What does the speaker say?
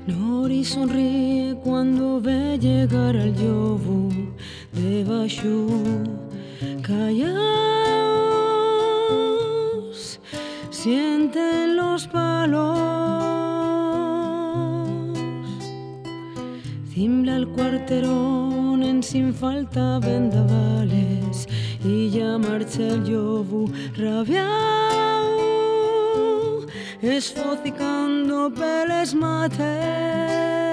Nori sonríe cuando ve llegar al llobo de Bashu. Callaos, sienten los palos. Cimbla el cuarterón en sin falta vendavales y ya marcha el llobo rabiao, esfocicando peles mates.